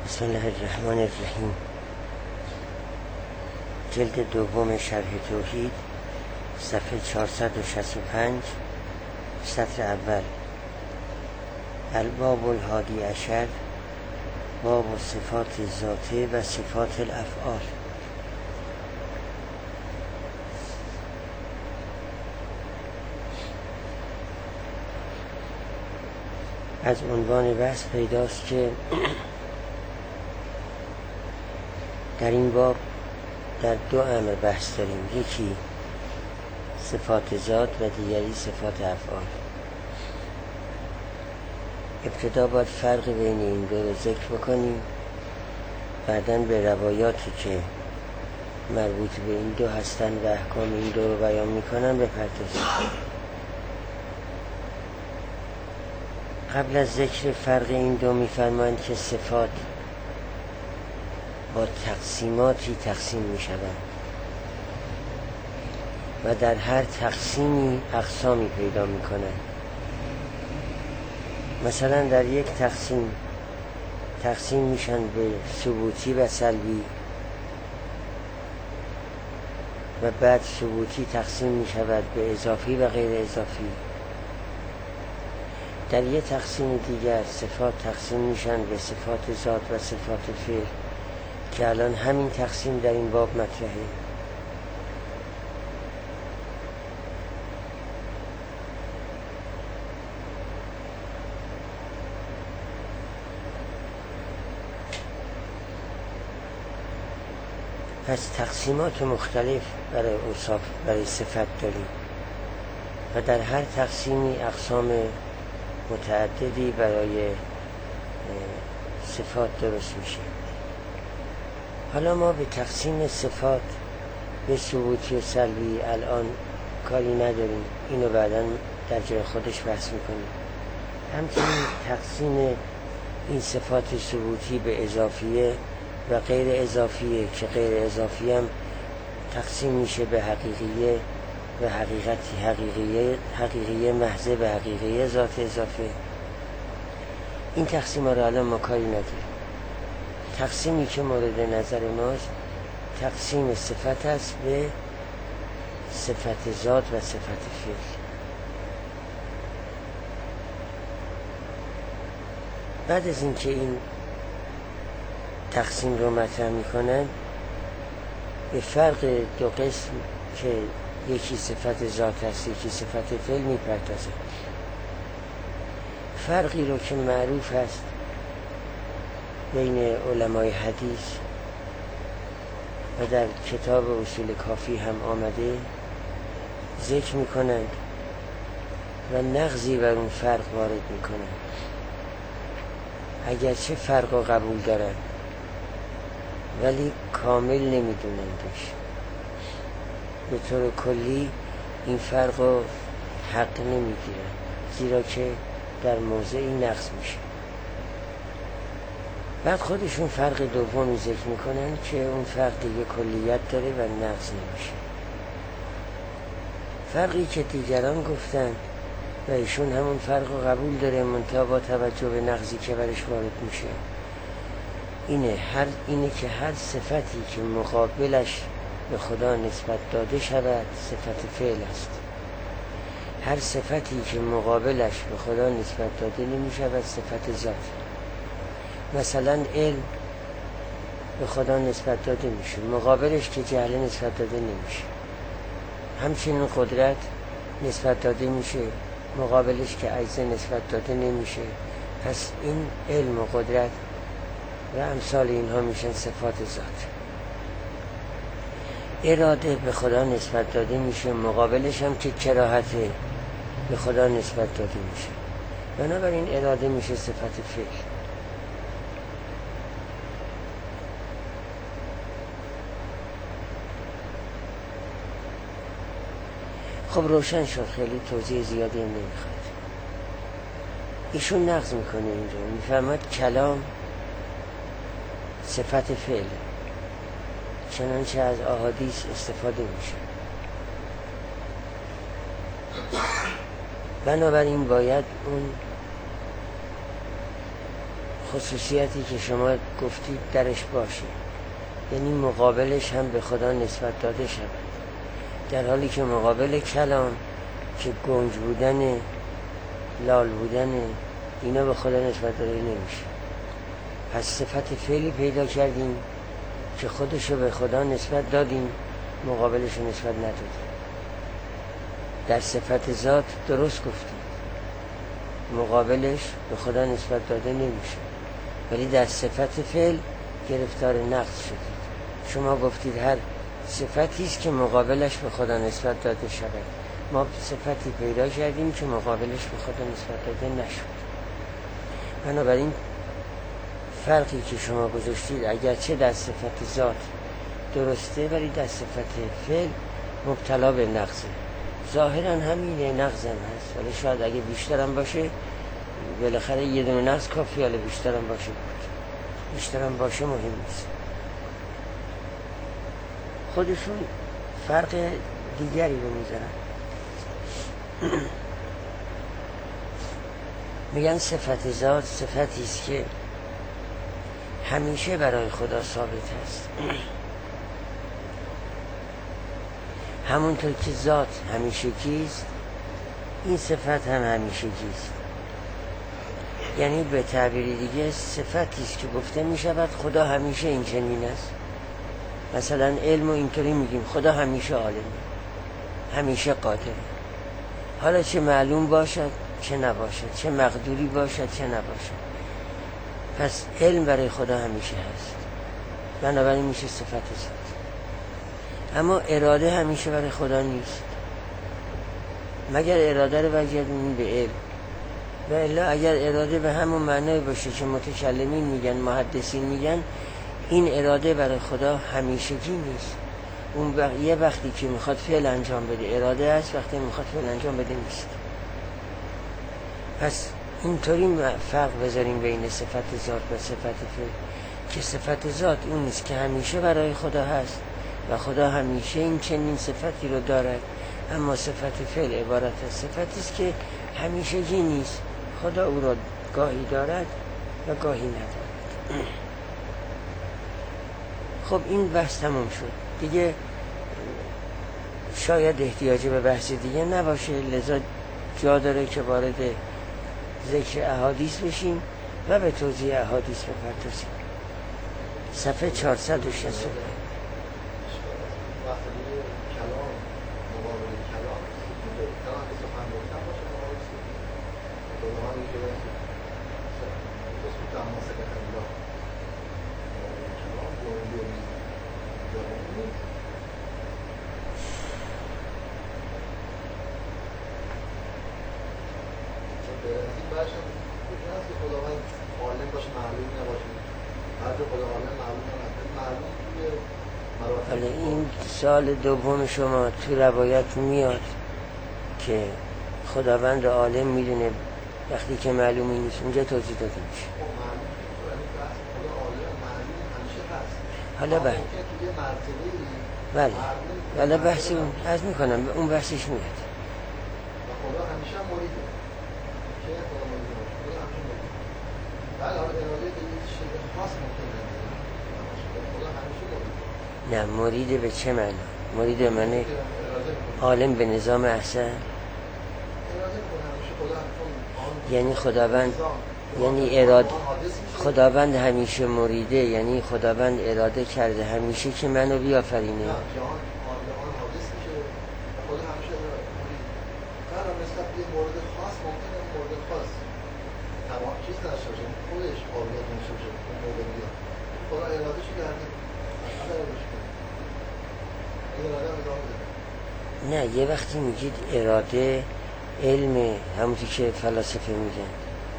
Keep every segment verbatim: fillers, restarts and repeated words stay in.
بسم الله الرحمن الرحیم. جلد دوم شرح توحید، صفحه چهارصد و شصت و پنج، سطر اول. الباب الحادی عشر، باب صفات ذاته و صفات الافعال. از عنوان بحث پیداست که در این باب در دو امر بحث داریم، یکی صفات ذات و دیگری صفات افعال. ابتدا باید فرق بین این دو رو ذکر بکنیم، بعداً به روایاتی که مربوط به این دو هستند و احکام این دو رو بیان میکنن بپردازیم. قبل از ذکر فرق این دو میفرمایند که صفات با تقسیماتی تقسیم می شوند و در هر تقسیمی اقسامی پیدا می کنند. مثلا در یک تقسیم تقسیم میشن به ثبوتی و سلبی و بعد ثبوتی تقسیم می شود به اضافی و غیر اضافی. در یک تقسیم دیگر صفات تقسیم میشن به صفات ذات و صفات فعل که الان همین تقسیم در این باب مطرحه. پس تقسیمات مختلف برای اوصاف برای صفت داریم و در هر تقسیمی اقسام متعددی برای صفات درست میشه. حالا ما به تقسیم صفات به ثبوتی و سلبی الان کاری نداریم، اینو بعداً در جای خودش بحث میکنیم. همچنین تقسیم این صفات ثبوتی به اضافیه و غیر اضافیه که غیر اضافی هم تقسیم میشه به حقیقیه و حقیقتی حقیقیه حقیقیه محضه به حقیقیه ذات اضافه. این تقسیم ها را الان ما کاری نداریم. تقسیمی که مورد نظر ماست تقسیم صفت است به صفت ذات و صفت فعل. بعد از اینکه این تقسیم رو مطرح میکنن به فرق دو قسم که یکی صفت ذات است یکی صفت فعل میپردازه. فرقی رو که معروف است بین علمای حدیث و در کتاب اصول کافی هم آمده ذکر میکنند و نقضی بر اون فرق وارد میکنند، اگرچه فرق رو قبول دارند ولی کامل نمیدونندش. به طور کلی این فرق رو حق نمیگیرن زیرا که در موضعی نقض میشه. بعد خودشون فرق دومی ذکر میکنن که اون فرق دیگه کلیت داره و نقض نمیشه. فرقی که دیگران گفتن و ایشون همون فرق رو قبول داره منتها با توجه به نقضی که برش وارد میشه اینه هر اینه که هر صفتی که مقابلش به خدا نسبت داده شود صفت فعل است. هر صفتی که مقابلش به خدا نسبت داده نمی شود صفت ذات. مثلا علم به خدا نسبت داده میشه، مقابلش که جهل نسبت داده نمیشه. همچنین قدرت نسبت داده میشه، مقابلش که عجز نسبت داده نمیشه. پس این علم و قدرت و امثال اینها میشن صفات ذات. اراده به خدا نسبت داده میشه، مقابلش هم که کراهت به خدا نسبت داده میشه. بنابراین اراده میشه صفت فعل. خب روشن شد، خیلی توضیح زیادی هم نمیخواد. ایشون نقض میکنه اینجا، میفهمد کلام صفت فعل چنانچه از احادیث استفاده میشه. بنابراین باید اون خصوصیتی که شما گفتید درش باشه، یعنی مقابلش هم به خدا نسبت داده شود، در حالی که مقابل کلام که گنج بودن، لال بودن، اینا به خدا نسبت داده نمیشه. پس صفت فعلی پیدا کردیم که خودشو به خدا نسبت دادیم، مقابلشو نسبت ندادیم. در صفت ذات درست گفتیم، مقابلش به خدا نسبت داده نمیشه، ولی در صفت فعل گرفتار نقص شدید. شما گفتید هر صفتی است که مقابلش به خدا نسبت داده شود. ما صفتی پیدا کردیم که مقابلش به خدا نسبت داده نشد. بنابراین فرقی که شما گذاشتید اگرچه در صفت ذات درسته، ولی در صفت فعل مبتلا به نقصه. ظاهرا همینه، نقص هم هست، ولی شاید اگه بیشترم باشه، بالاخره یه دونه نقص کافیه، ولی بیشترم باشه بود. بیشترم باشه مهم نیست. خودشون فرق دیگری رو میذارن. میگن صفت ذات صفتی است که همیشه برای خدا ثابت است. همونطور که ذات همیشه کیست، این صفت هم همیشه کیست. یعنی به تعبیری دیگه صفتی است که گفته میشود خدا همیشه این چنین است. مثلا علم و اینطوری میگیم خدا همیشه عالمه، همیشه قادره، حالا چه معلوم باشد چه نباشد، چه مقدوری باشد چه نباشد. پس علم برای خدا همیشه هست، بنابراین میشه صفت ذات. اما اراده همیشه برای خدا نیست، مگر اراده رو برگردونیم به علم. و الا اگر اراده به همون معنی باشه که متکلمین میگن، محدثین میگن، این اراده برای خدا همیشگی نیست. اون بق... یه وقتی که میخواد فعل انجام بده اراده است، وقتی میخواد فعل انجام بده نیست. پس اینطوری فرق بذاریم بین صفت ذات و صفت فعل، که صفت ذات اون نیست که همیشه برای خدا هست و خدا همیشه این چنین صفتی رو دارد. اما صفت فعل عبارت از صفتی است که همیشگی نیست، خدا او را گاهی دارد و گاهی ندارد. خب این بحث تموم شد دیگه، شاید احتیاجی به بحث دیگه نباشه، لذا جا داره که وارد ذکر احادیث بشیم و به توضیح احادیث بپردازیم. صفحه چهارصد و شصت و پنج. حالا این سال دوم شما تو روایت میاد که خداوند عالم میدونه، وقتی که معلومی نیست اونجا توضیح داده میشه. حالا بله بله حالا بحثی اون از میکنم اون بحثش میاد. خدا همیشه مریده که خدا مریده خدا همیشه مریده بله حالا اراده به یک چیز خاص ممکنه خدا همیشه مریده. نه مریده به چه معنا؟ مریده معنی عالم به نظام احسن، یعنی خداوند، یعنی اراده خداوند همیشه مریده، یعنی خداوند اراده کرده همیشه که منو بیافرینه. نه یه وقتی میگید اراده علم، همونطور که فلاسفه میگن،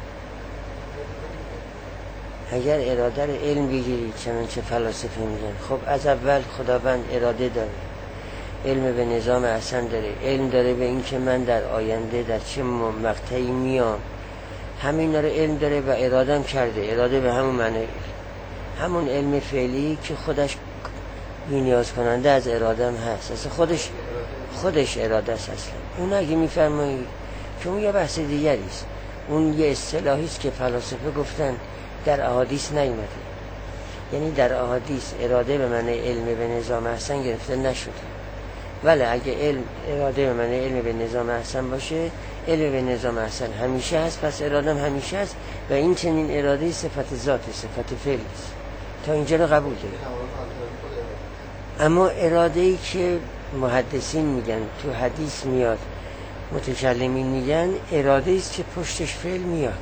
اگر اراده رو علم بگیرید چنانچه فلاسفه میگن، خب از اول خداوند اراده داره، علم به نظام احسن داره، علم داره به این که من در آینده در چه مقطعی میام، همین رو علم داره و اراده هم کرده. اراده به همون معنی، همون علم فعلی که خودش بی‌نیاز کننده از اراده هم هست، اصلا خودش خودش اراده است. اصلا اون اگه میفرمایید که اون یه بحث دیگری است، اون یه اصطلاحی است که فلاسفه گفتن در احادیث نیومده. یعنی در احادیث اراده به معنی علم به نظام احسن گرفته نشده. ولی اگه علم اراده به معنی علم به نظام احسن باشه، علم به نظام احسن همیشه هست، پس اراده هم همیشه هست و این چنین اراده صفت ذات، صفت فعل است. تا اینجا رو قبول داره. اما اراده ای که محدثین میگن تو حدیث میاد، متکلمین میگن اراده است که پشتش فعل میاد.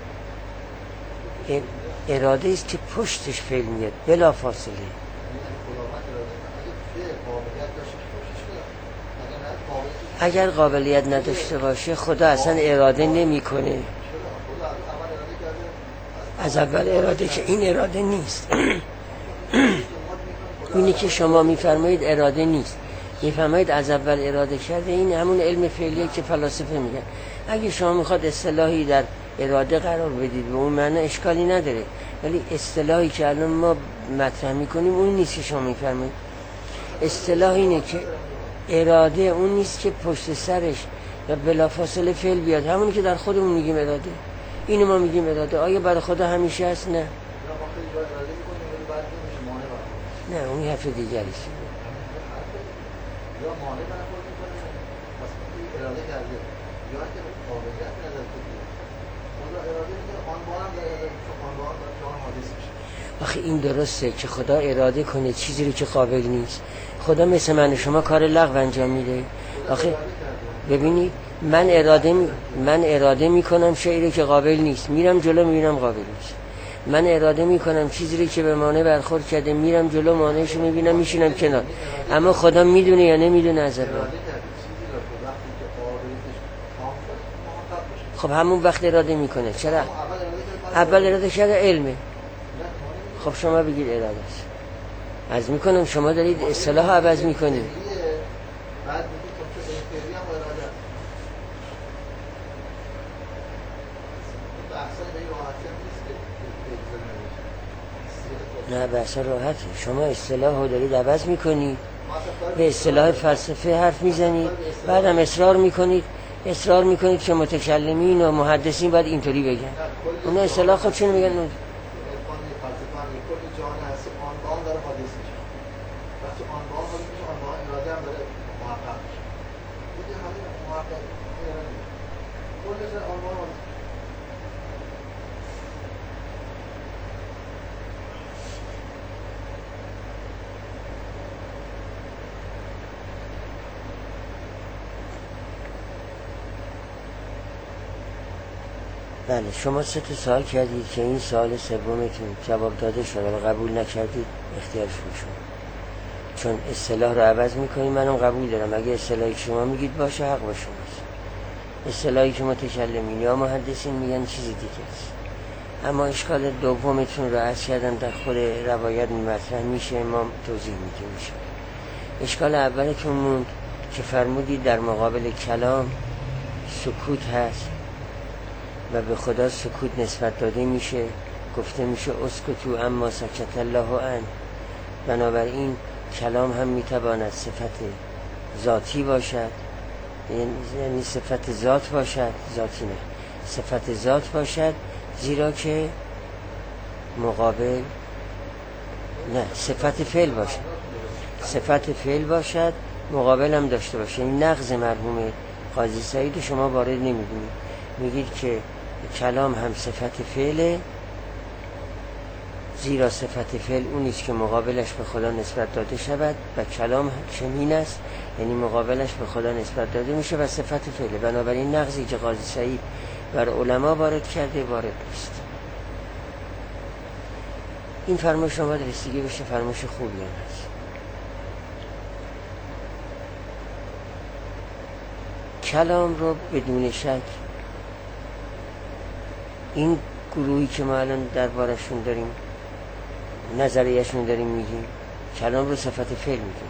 اراده است که پشتش فعل میاد بلا فاصله. اگر قابلیت نداشته باشه خدا اصلا اراده نمیکنه. از اول اراده که این اراده نیست. اینی که شما میفرمایید اراده نیست، میفرمایید از اول اراده کرده، این همون علم فعلیه که فلاسفه میگن. اگه شما میخواد اصطلاحی در اراده قرار بدید به اون معنی اشکالی نداره، ولی اصطلاحی که الان ما مطرح میکنیم اون نیست که شما میفرمایید. اصطلاح اینه که اراده اون نیست که پشت سرش و بلافاصله فعل بیاد، همونی که در خودمون میگیم اراده. اینو ما میگیم اراده. آیا برای خدا همیشه هست؟ نه نه، اون حرف دیگری است. یا مانع برخورد میکنه، مثلا اراده کرده یا که قابلیت نداره که خدا اراده میکنه، آن هم داره اراده میکنه، آن بار داره حادث میشه. آخه این درسته که خدا اراده کنه چیزی رو که قابل نیست. خدا مثل من شما کار لغو انجام میده. آخه ببینید من اراده می... من اراده میکنم شیء که قابل نیست، میرم جلو میبینم قابل نیست. من اراده میکنم چیزی رو که به مانع برخورد کرده، میرم جلو مانعش رو میبینم میشینم کنار. اما خدا میدونه یا نمیدونه از اول؟ خب همون وقت اراده میکنه. چرا؟ اول اراده کرده علمه. خب شما بگید اراده است. عرض میکنم شما دارید اصطلاح عوض میکنید. نه بحث راحته. شما اصطلاح رو دارید عوض میکنید، به اصطلاح فلسفه حرف میزنید، بعدم اصرار میکنید اصرار میکنید که متکلمین و محدثین باید اینطوری بگن. اون اصطلاح خود چون میگن اون بله. شما سه تا سوال کردید که این سوال سومتون جواب داده شد و قبول نکردید، اختیار شما. چون اصطلاح رو عوض میکنید منم قبول دارم. اگه اصطلاحی شما میگید باشه حق با شماست. اصطلاحی که متکلمین یا محدثین میگن چیزی دیگه است. اما اشکال دومتون رو عرض کردم در خود روایت مطرح میشه، ما توضیح میدیم میشه. اشکال اولتون موند که فرمودید در مقابل کلام سکوت هست و به خدا سکوت نسبت داده میشه، گفته میشه اسکتو اما سکت الله عنه. بنابراین کلام هم میتواند صفت ذاتی باشد، یعنی صفت ذات باشد، ذاتی نه، صفت ذات باشد، زیرا که مقابل نه صفت فعل باشد، صفت فعل باشد مقابل هم داشته باشه. این نقض مرحوم قاضی سعید شما وارد نمیدونید، میگید که کلام هم صفت فعله، زیرا صفت فعل اونیست که مقابلش به خدا نسبت داده شود و کلام چنین است، یعنی مقابلش به خدا نسبت داده میشه و صفت فعله. بنابراین نقضی که قاضی سعید بر علما وارد کرده وارد نیست. این فرمایش شما رسیدگی بشه فرمایش خوبی هم هست. کلام رو بدون شک این گروهی که ما الان دربارشون داریم نظریهشون داریم میگیم کلام رو صفت فعل میگیم.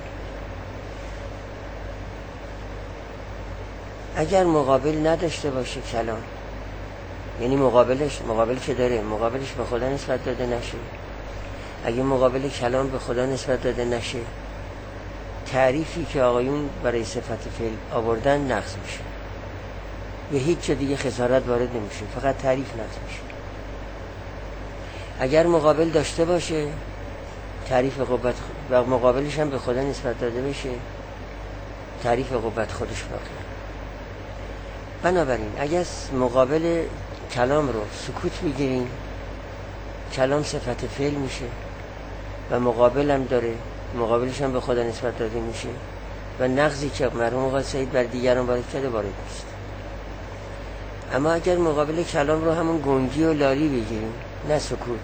اگر مقابل نداشته باشه کلام، یعنی مقابلش مقابل که داره مقابلش به خدا نسبت داده نشه، اگه مقابل کلام به خدا نسبت داده نشه، تعریفی که آقایون برای صفت فعل آوردن نقض میشه، به هیچ جا دیگه خسارت وارد نمیشه، فقط تعریف نقض میشه. اگر مقابل داشته باشه تعریف قوت و مقابلش هم به خدا نسبت داده بشه، تعریف قوت خودش باقیه. بنابراین اگر مقابل کلام رو سکوت بگیریم، کلام صفت فعل میشه و مقابل هم داره، مقابلش هم به خدا نسبت داده میشه و نقضی که مرحوم آقای سعید بر دیگران وارد کرده وارد نیست. اما اگر مقابل کلام رو همون گنگی و لالی بگیریم، نه سکوت،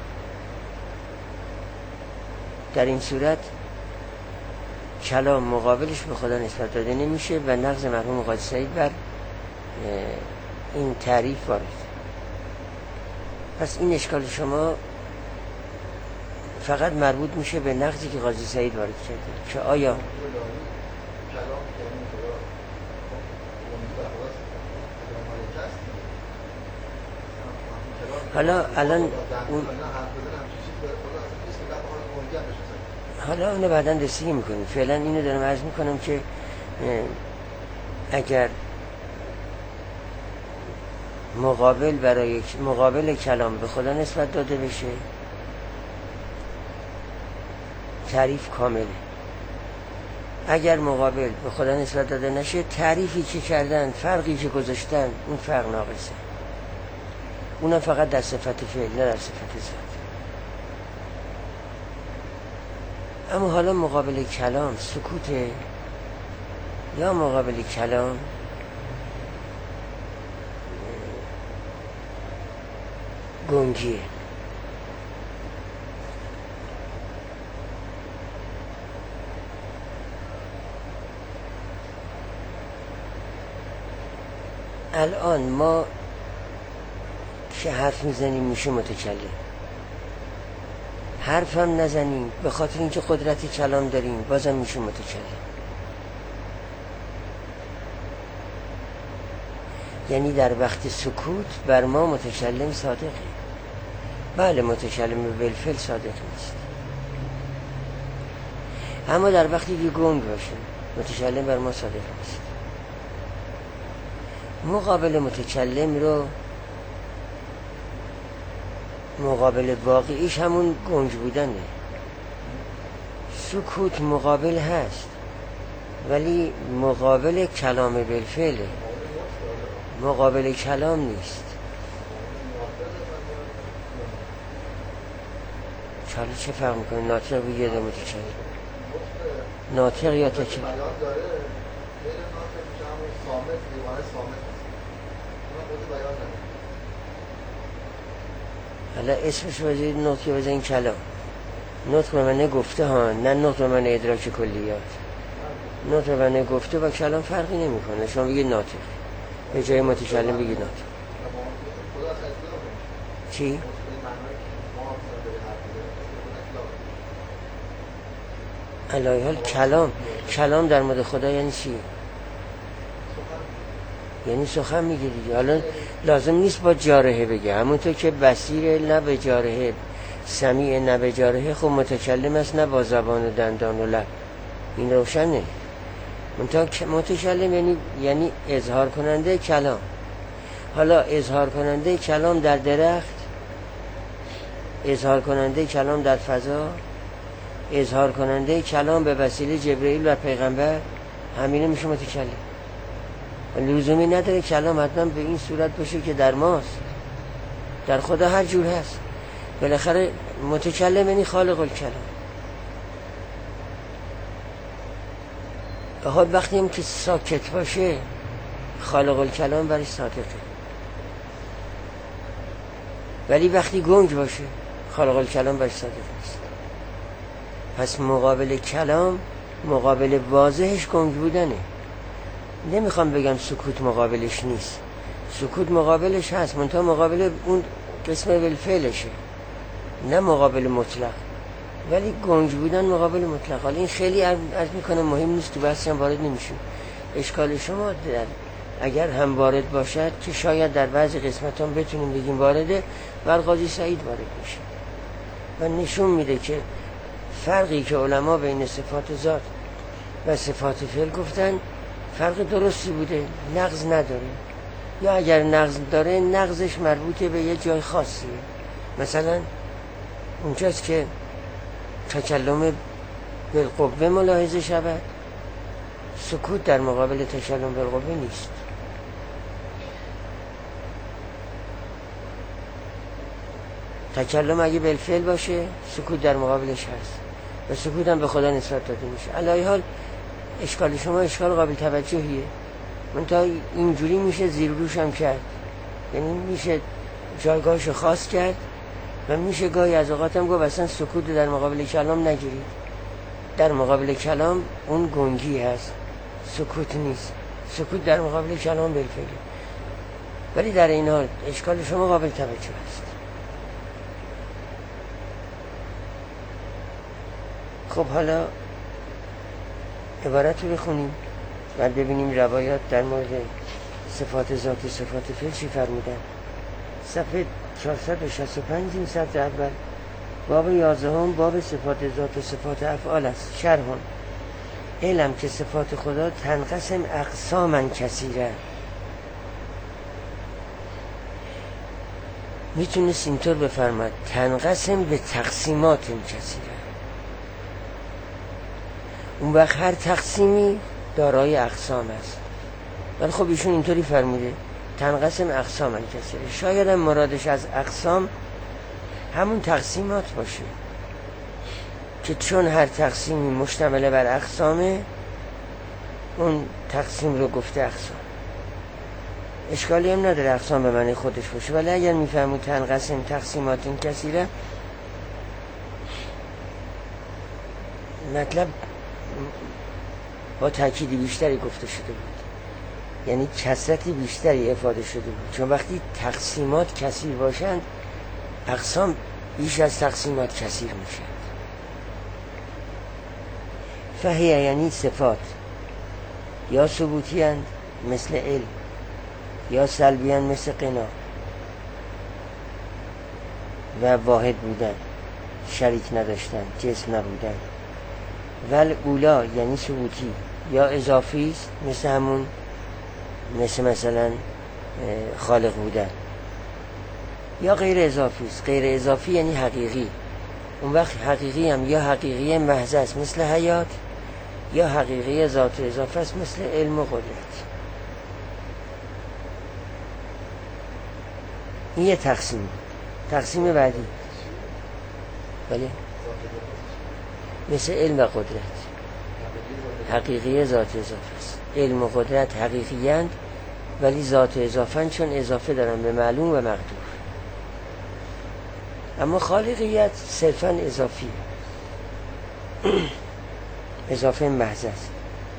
در این صورت کلام مقابلش به خدا نسبت داده نمیشه و نقض مرحوم آقای سعید بر این تعریف وارد. پس این اشکال شما فقط مربوط میشه به نقضی که قاضی سعید وارد کرده که آیا حالا الان اون حالا اونو بعدا رسیدگی میکنیم. فعلا اینو دارم عرض میکنم که اگر مقابل برای مقابل کلام به خدا نسبت داده بشه تعریف کامله. اگر مقابل به خدا نسبت داده نشه تعریفی که کردن، فرقی که گذاشتن، اون فرق ناقصه. اونم فقط در صفت فعل نه در صفت ذات. اما حالا مقابل کلام سکوته یا مقابل کلام گنگیه. الان ما که حرف میزنیم میشه متکلم، حرف هم نزنیم به خاطر اینکه قدرت کلام داریم بازم میشه متکلم. یعنی در وقت سکوت بر ما متکلم صادقه. بله متکلم بالفعل صادق نیست، اما در وقتی که گنگ باشه متکلم بر ما صادق نیست. مقابل متکلم رو مقابل واقعیش همون گنگ بودنه. سکوت مقابل هست ولی مقابل کلام بالفعله، مقابل کلام نیست. حالا چه فرق میکنه ناطق بگه ده متکلم؟ ناطق یا تکلم؟ حالا اسمش بذارید نطق بزنید کلام. نطق به من گفته ها، نه نطق به من ادراک کلیات. نطق به من گفته با کلام فرقی نمی کنه. شما بگید ناطق، به جای متکلم بگید ناطق. چی؟ علی حال کلام کلام در مورد خدا یعنی چی؟ یعنی سخن میگه دیگه. حالا لازم نیست با جارحه بگه، همونطور که بصیر نه به جارحه، سمیع نه به جارحه، خب متکلم است نه با زبان و دندان و لب. این روشنه. متکلم یعنی یعنی اظهار کننده کلام. حالا اظهار کننده کلام در درخت، اظهار کننده کلام در فضا، اظهار کننده کلام به وسیله جبرئیل و پیغمبر، همینه میشه متکلم. لزومی نداره کلام حتما به این صورت باشه که در ماست. در خدا هر جور هست. بالاخره متکلم یعنی خالق الکلام. آخه وقتی هم که ساکت باشه خالق الکلام برای صادقه، ولی وقتی گنگ باشه خالق الکلام برای صادق نیست. پس مقابل کلام مقابل واضحش گنگ بودنه. نمیخوام بگم سکوت مقابلش نیست، سکوت مقابلش هست، منتها مقابل اون قسم بالفعلشه نه مقابل مطلق. ولی گنگ بودن مقابل مطلق. حالا این خیلی عرض میکنم مهم نیست، تو بحثی هم وارد نمیشیم. اشکال شما در اگر هم وارد باشد که شاید در بعضی قسمت هم بتونیم بگیم وارده، بر قاضی سعید وارد میشه و نشون میده که فرقی که علما بین صفات ذات و صفات فعل گفتن فرق درستی بوده، نقض نداره. یا اگر نقض داره نقضش مربوطه به یه جای خاصیه. مثلا اونجاست که تکلم بالقوه ملاحظه شود. سکوت در مقابل تکلم بالقوه نیست. تکلم اگه بالفعل باشه سکوت در مقابلش هست و سکوت هم به خدا نسبت داده میشه. علی حال اشکال شما اشکال قابل توجهیه، منتها اینجوری میشه زیر روش هم کرد، یعنی میشه جایگاهش خاص کرد و میشه گاهی از اوقات هم گفت اصلا سکوت در مقابل کلام نگیرید. در مقابل کلام اون گنگی هست، سکوت نیست. سکوت در مقابل کلام بالفعله، ولی در این حال اشکال شما قابل توجه است. خب حالا عبارت رو بخونیم و ببینیم روایات در مورد صفات ذات و صفات فعل چی فرمودن. صفحه چهارصد و شصت و پنج این سطر اول باب یازدهم باب صفات ذات و صفات افعال است. شرح: علم که صفات خدا تنقسم اقساما کثیره. میتونست اینطور بفرماد تنقسم به تقسیمات کثیره. اون وقت هر تقسیمی دارای اقسام است، ولی خب ایشون اینطوری فرموده تنقسم اقساما کثیره. شاید هم مرادش از اقسام همون تقسیمات باشه که چون هر تقسیمی مشتمل بر اقسامه اون تقسیم رو گفته اقسام. اشکالی هم نداره اقسام به معنی خودش باشه، ولی اگر میفهمون تنقسم تقسیمات این کثیره مطلب با تأکید بیشتری گفته شده بود، یعنی کثرتی بیشتری افاده شده بود. چون وقتی تقسیمات کثیر باشند اقسام بیش از تقسیمات کثیر میشند. فهیه یعنی صفات یا ثبوتی اند مثل علم یا سلبی اند مثل قنا و واحد بودن، شریک نداشتن، جسم نبودن. ول اولا یعنی ثبوتی یا اضافی است مثل همون مثل مثلا خالق بودن، یا غیر اضافی است. غیر اضافی یعنی حقیقی. اون وقت حقیقی هم یا حقیقی محض است مثل حیات، یا حقیقی ذات اضافه است مثل علم و قدرت. این یه تقسیم. تقسیم بعدی بله مثل علم و قدرت، حقیقی ذات اضافه است. علم و قدرت حقیقی اند ولی ذات اضافه چون اضافه دارن به معلوم و مقدور. اما خالقیت صرفا اضافی، اضافه محض است.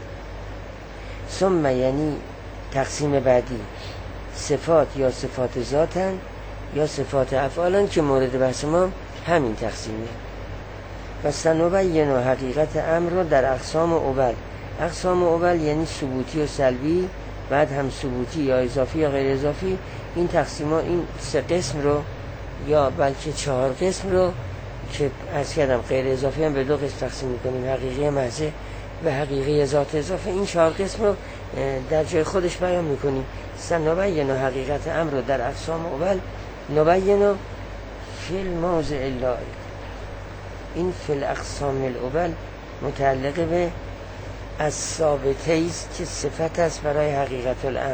ثم یعنی تقسیم بعدی صفات یا صفات ذاتن یا صفات افعالن که مورد بحث ما همین تقسیمه. و سنبین و حقیقت امر رو در اقسام اول. اقسام اول یعنی ثبوتی و سلبی، بعد هم ثبوتی یا اضافی یا غیر اضافی. این تقسیم ها این سه قسم رو یا بلکه چهار قسم رو که عرض کردم غیر اضافی هم به دو قسم تقسیم میکنیم، حقیقی محضه و حقیقی ذات اضافه. این چهار قسم رو در جای خودش بیان میکنیم. سنبین و حقیقت امر رو در اقسام اول، نبین و فی الموضع اللائق. این فی الاقسام الاول متعلق به از ثابته است که صفت است برای حقیقت الامر.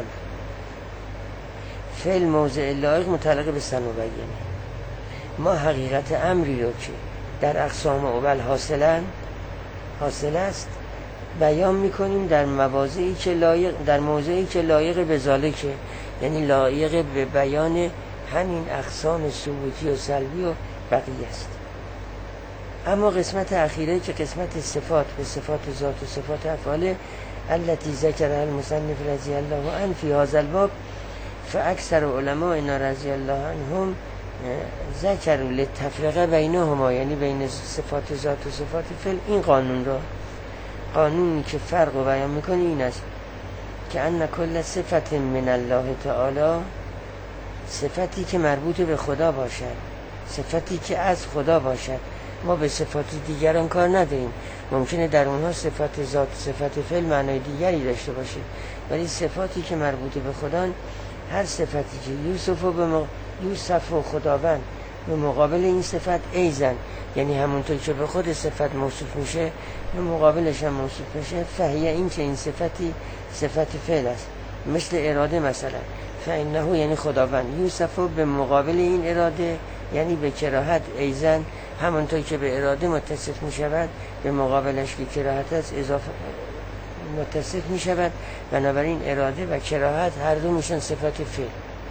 فی الموضع اللائق متعلق به سنبین. ما حقیقت امری رو که در اقسام اول حاصلن حاصل است بیان میکنیم در مواضعی که لایق در موضعی که لایق به ذالکه، یعنی لایق به بیان همین اقسام ثبوتی و سلبی و بقیه است. اما قسمت اخیره که قسمت صفات به صفات ذات و صفات افعال التي ذکرها المصنف رضی الله عنه فی هذا الباب، فاکثر علماء رضی الله عنهم ذکروا للتفرقه بینهما، یعنی بین صفات ذات و صفات فعل. این قانون را قانونی که فرق رو بیان میکنه این است که ان کل صفت من الله تعالی، صفتی که مربوط به خدا باشد، صفتی که از خدا باشد. ما به صفات دیگران کار نداریم، ممکنه در اونها صفت ذات صفت فعل معنای دیگری داشته باشه، ولی صفاتی که مربوط به خدا، هر صفتی که یوسف و به م... یوسف و خداوند به مقابل این صفت ایزن، یعنی همونطور که به خود صفت موصوف میشه به مقابلش هم موصوف میشه. فهیه، این که این صفتی صفت فعل است، مثل اراده مثلا، فانه یعنی خداوند، یوسف به مقابل این اراده یعنی به کراهت ایزن، همونطور که به اراده متصف میشود به مقابلش که کراهت است اضافه متصف میشود. بنابراین اراده و کراهت هر دو میشن صفت فعل.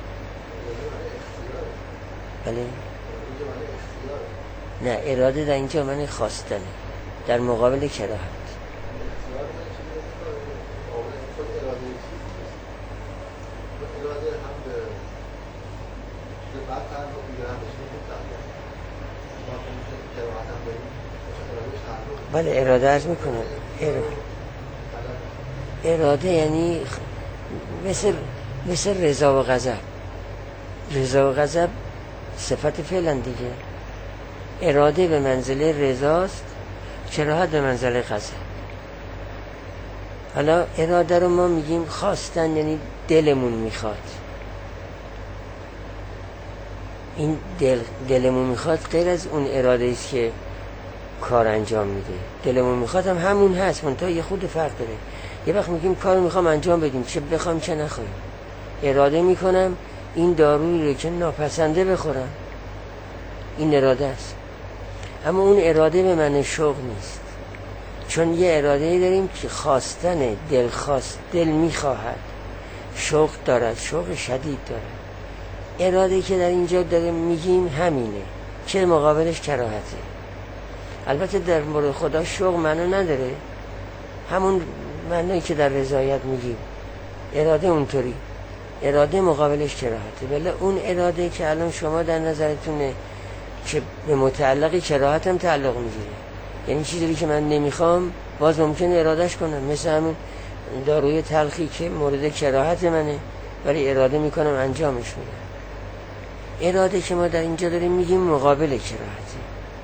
بله؟ نه، اراده در اینجا معنی خواستنه در مقابل کراهت. بله اراده عرض میکنم، اراده, اراده یعنی مثل مثل رضا و غضب. رضا و غضب صفت فعلن دیگه. اراده به منزله رضاست، کراهت به منزله غضب. حالا اراده رو ما میگیم خواستن، یعنی دلمون میخواد. این دل دلمون میخواد غیر از اون اراده است که کار انجام میده. دلمون میخواد هم همون هست، منتها یه خود فرق داره. یه وقت میگیم کار میخوام انجام بدیم، چه بخوام چه نخوایم. اراده میکنم این دارویی رو که ناپسنده بخورم، این اراده است. اما اون اراده به معنی شوق نیست، چون یه اراده داریم که خواستن، دل خواست، دل میخواهد، شوق دارد، شوق شدید دارد. اراده که در اینجا داریم میگیم همینه که مقابلش کراهته. البته در مورد خدا شوق معنا نداره، همون معنایی که در رضایت میگیم. اراده اونطوری، اراده مقابلش کراهته. ولی اون اراده که الان شما در نظرتونه که به متعلق کراهت هم تعلق میگیره، یعنی چیزی که من نمیخوام باز ممکنه ارادهش کنم، مثل همون داروی تلخی که مورد کراهت منه ولی اراده میکنم انجامش میدم. اراده که ما در اینجا داریم میگیم مقابل کراهته.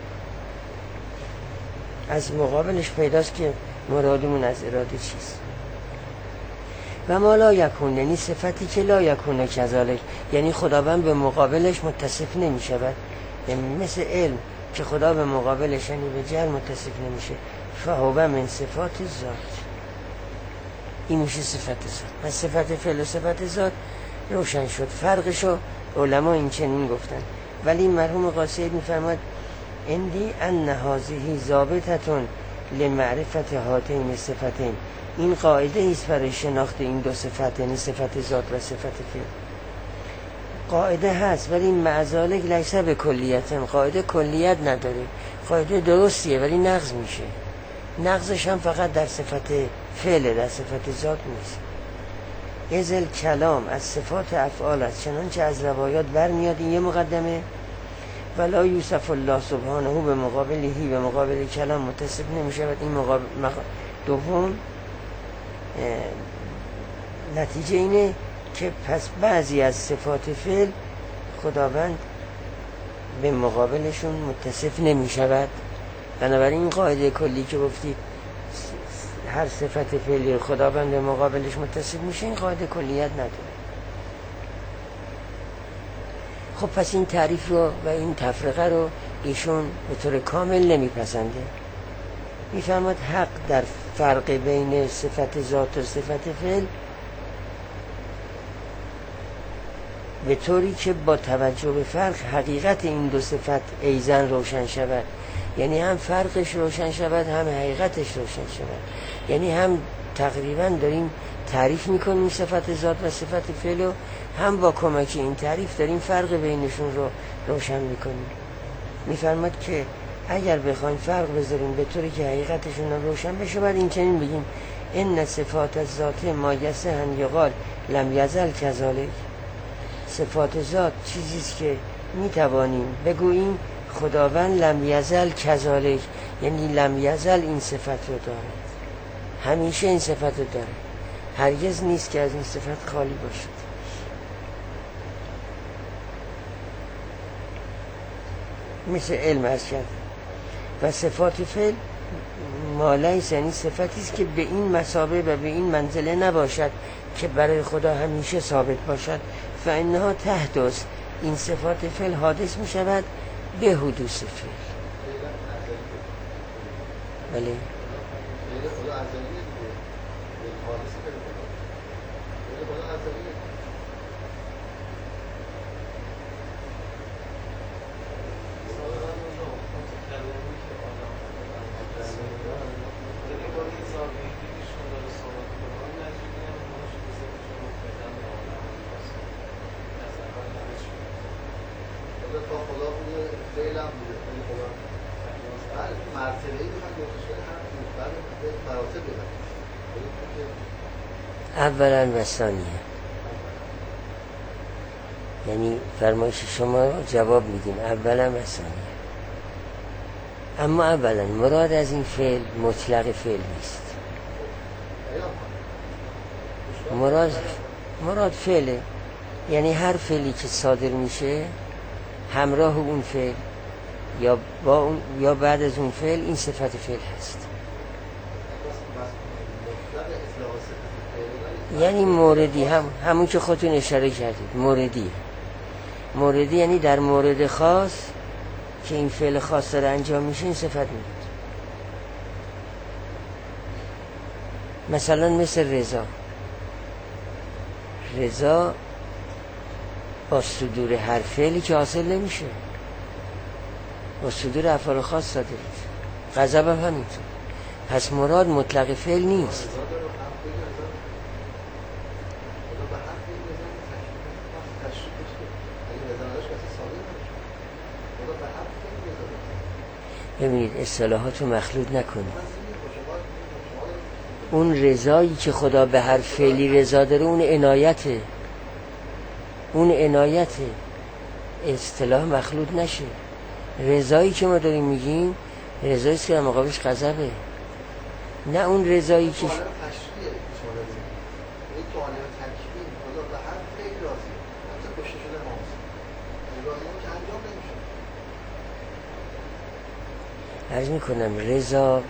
از مقابلش پیداست که مرادمون از اراده چیست. و ما لا یکون، یعنی صفتی که لا یکونه کذالک، یعنی خداوند به مقابلش متصف نمی شود. یعنی مثل علم که خدا به مقابلش یعنی به جهل متصف نمیشه. فهو من صفات ذات، این میشه صفت ذات. از صفت فعل و صفت ذات روشن شد. فرقشو علما این چنین گفتن. ولی مرحوم قاصد میفرماد اندی ان هذه ضابطتون لمعرفت هاتین صفتین، این قاعده ایست برای شناخت این دو صفت، یعنی صفت ذات و صفت فعل. قاعده هست ولی معذالک لیس به کلیت، قاعده کلیت نداره. قاعده درستیه ولی نقض میشه. نقضش هم فقط در صفت فعل، در صفت ذات نیست. ازل کلام از صفات افعال است، چنانچه از روایات برمیاد. این یه مقدمه. ولا یوسف الله سبحانه به مقابلهی، به مقابل کلام متصف نمیشه. این مقابل دوم نتیجه اینه که پس بعضی از صفات فعل خداوند به مقابلشون متصف نمی شود. بنابراین این قاعده کلی که گفتید هر صفت فعلی خداوند به مقابلش متصف میشه، این قاعده کلیت نداره. خب پس این تعریف رو و این تفرقه رو ایشون به طور کامل نمیپسنده. میفرماد حق در فرق بین صفت ذات و صفت فعل به طوری که با توجه به فرق حقیقت این دو صفت ایزن روشن شود، یعنی هم فرقش روشن شود هم حقیقتش روشن شود. یعنی هم تقریبا داریم تعریف میکنیم صفت ذات و صفت فعل و هم با کمک این تعریف داریم فرق بینشون رو روشن میکنیم. میفرماد که اگر بخوایم فرق بذاریم به طوری که حقیقتشون رو روشن بشه، باید این چنین بگیم ان صفات الذات ما یصح یقال لم یزل کذالک. صفات ذات چیزیست که میتوانیم بگوییم خداوند لم یزل کذالک، یعنی لم یزل این صفت رو داره، همیشه این صفت رو داره، هرگز نیست که از این صفت خالی باشد. مثل علم عرض کرد. و صفات فعل مالیس، یعنی صفتیست که به این مثابه و به این منزله نباشد که برای خدا همیشه ثابت باشد. فانها تحدث، این صفات فعل حادث می شود به حدوث فعل. بله خیلی خدا ازلیه دیگه. به خالصی خیلی خدا. خیلی خدا ازلیه. اولا و ثانیه، یعنی فرمایش شما جواب میدیم اولا و ثانیه. اما اولا مراد از این فعل مطلق فعل نیست. مراد مراد فعله، یعنی هر فعلی که صادر میشه همراه اون فعل یا با اون یا بعد از اون فعل این صفت فعل هست. یعنی موردی هم همون که خودتون اشاره کردید موردی موردی یعنی در مورد خاص که این فعل خاص داره انجام میشه این صفت میاد. مثلا مثل رضا، رضا با صدور هر فعلی که حاصل نمیشه، با صدور افعال خاص صادر میشه. غضب هم همینطور. پس مراد مطلق فعل نیست. ببینید اصطلاحات رو مخلوط نکنید. اون رضایی که خدا به هر فعلی رضا داره اون عنایته، اون عنایته، اصطلاح مخلوط نشه. رضایی که ما داریم میگیم رضایی که در مقابلش غضبه، نه اون رضایی که عرض میکنم رضا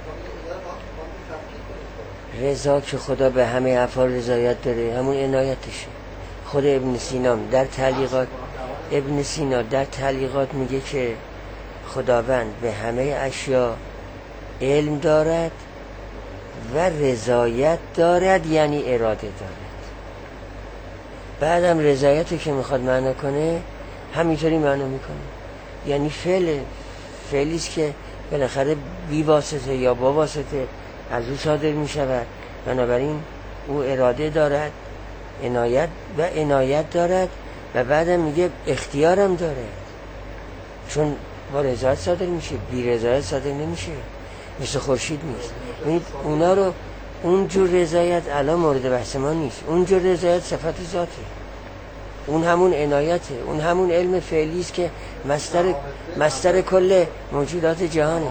رضا که خدا به همه افعال رضایت داره همون عنایتشه. خود ابن سینا در تعلیقات ابن سینا در تعلیقات میگه که خداوند به همه اشیا علم دارد و رضایت دارد، یعنی اراده دارد. بعدم رضایت رو که میخواد معنا کنه همینطوری معنا میکنه، یعنی فعل فعلیست که بالاخره بی واسطه یا با واسطه از او صادر می شود. بنابراین او اراده دارد، عنایت و عنایت دارد و بعدم میگه اختیارم دارد، چون با رضایت صادر میشه، بی رضایت صادر نمیشه، مثل خورشید نیست. ببینید اونا رو اون جور رضایت الان مورد بحث ما نیست. اون جور رضایت صفت ذاته، اون همون عنایته، اون همون علم فعلی است که مصدر مصدر کل موجودات جهانه.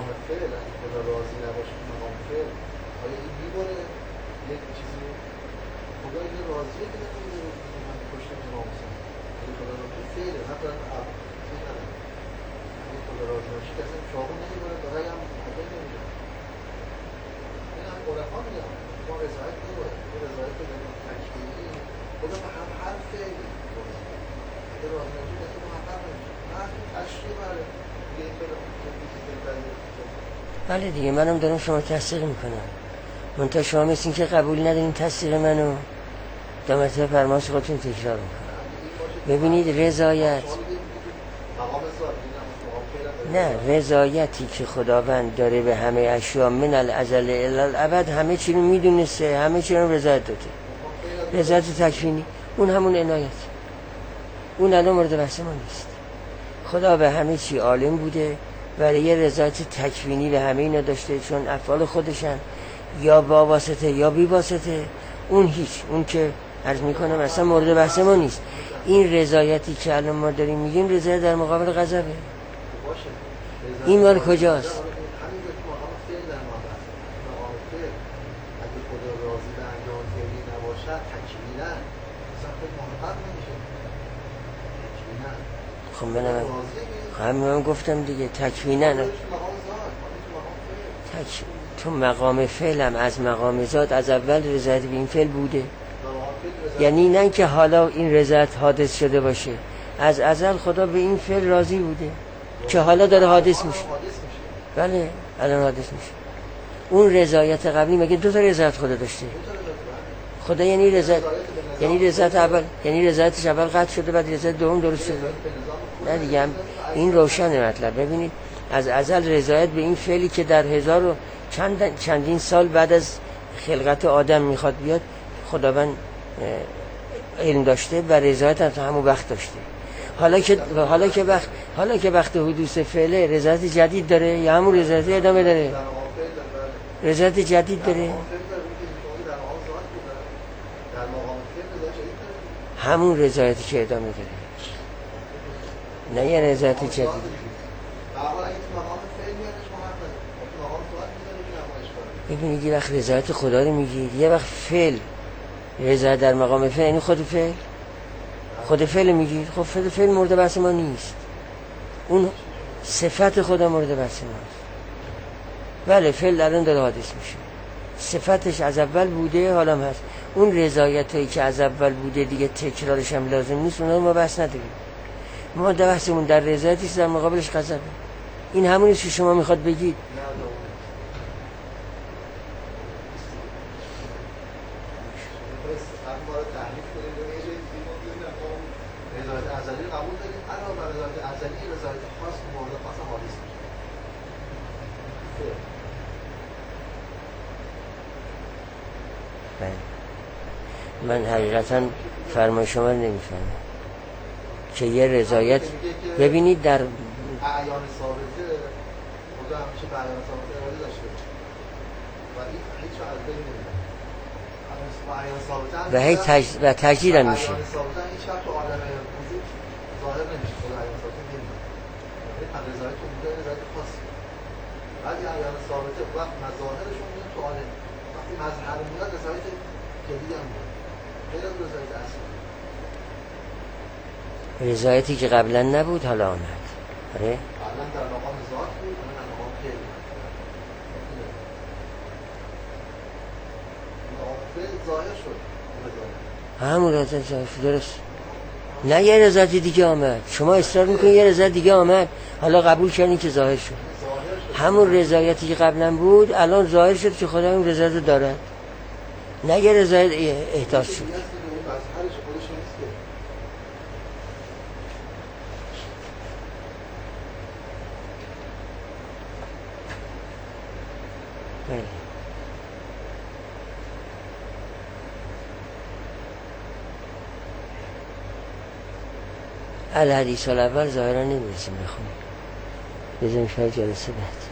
بله دیگه، منم دارم شما تصدیق میکنم، منتها شما مثل این که قبول ندارین تصدیق منو دو مرتبه فرمایش خودتون تکرار میکنم. ببینید رضایت نه رضایتی که خداوند داره به همه اشیا من الازل الی الابد، همه چی رو میدونسته، همه چی رو رضایت داده. رضایت تکوینی اون همون عنایت، اون الان مورد بحث ما نیست. خدا به همه چی عالم بوده ولی یه رضایت تکوینی به همه اینا داشته، چون افعال خودشن یا با واسطه یا بی واسطه. اون هیچ، اون که عرض میکنم اصلا مورد بحث ما نیست. این رضایتی که الان ما داریم میگیم رضایت در مقابل غضبه. این مال کجاست؟ خب منم همین گفتم دیگه تکوینن. تک... تو مقام فعلم از مقام ذات از اول رضایت به این فعل بوده، یعنی نه که حالا این رضایت حادث شده باشه، از ازل خدا به این فعل راضی بوده. که حالا داره حادث میشه. حادث میشه. بله الان حادث میشه. اون رضایت قبلی مگه دو تا رضایت خدا داشته؟ خدا یعنی رضایت یعنی رضایت اول یعنی رضایتش اول قطع شده بعد رضایت دوم درست شده. نه دیگه هم این روشنه مطلب. ببینید از ازل رضایت به این فعلی که در هزار و چند چندین سال بعد از خلقت آدم میخواد بیاد خداوند علم داشته و رضایت هم همون وقت داشته. حالا که حالا که وقت حالا که وقت حدوث فعله رضایت جدید داره یا همون رضایت ادامه داره؟ رضایت جدید داره. همون رضایتی که ادامه داره. نه یه رضایت جدید. ببینید یه وقت رضایت خدا رو میگید، یه وقت فعل رضایت در مقام فعل یعنی خود فعل خود فعل میگید. خب فعل فعل مورد بحث ما نیست، اون صفت خدا مورد بحث ماست. بله فعل الان داره حادث میشه، صفتش از اول بوده حالا هم هست. اون رضایتی که از اول بوده دیگه تکرارش هم لازم نیست، اونها ما بحث نداریم. ما در بحثمون در رضایتی در مقابلش غضبه. این همونی که شما میخواد بگید. من حقیقتا فرمای شما رو نمیفهمم که یه رضایت ببینید در اعیان ثابته خدا همیشه به اعیان ثابته اراده داشته و این هیچ از بین نمیره و هیچ تج... و تجدید هم میشه. اعیان ثابته هیچ وقت تو عالم وجود ظاهر نمیشه. خدا اعیان ثابته نمیره، یعنی رضایت تو بوده رضایت خاصی. بعضی اعیان ثابته وقت مظاهرشون میاد تو عالم، وقتی مظهر میاد رضایت جدید هم میاد. غیر از رضایت اصلی، رضایتی که قبلا نبود حالا آمد. آره قبلا در مقام ذات بود، الان در مقام فعل بود. ظاهر شد همون رضایت ظاهر شد. درست. نه یه رضایت دیگه آمد. شما اصرار میکنید یه رضایت دیگه آمد، حالا قبول کردین که ظاهر شد. همون رضایتی که قبلا بود الان ظاهر شد که خدا اون رضایت رو داره. نه یه رضایت احداث شد. الحدیث الاول ظاهرا نمیرسیم بخونیم، بذاریم شاید جلسه بعد.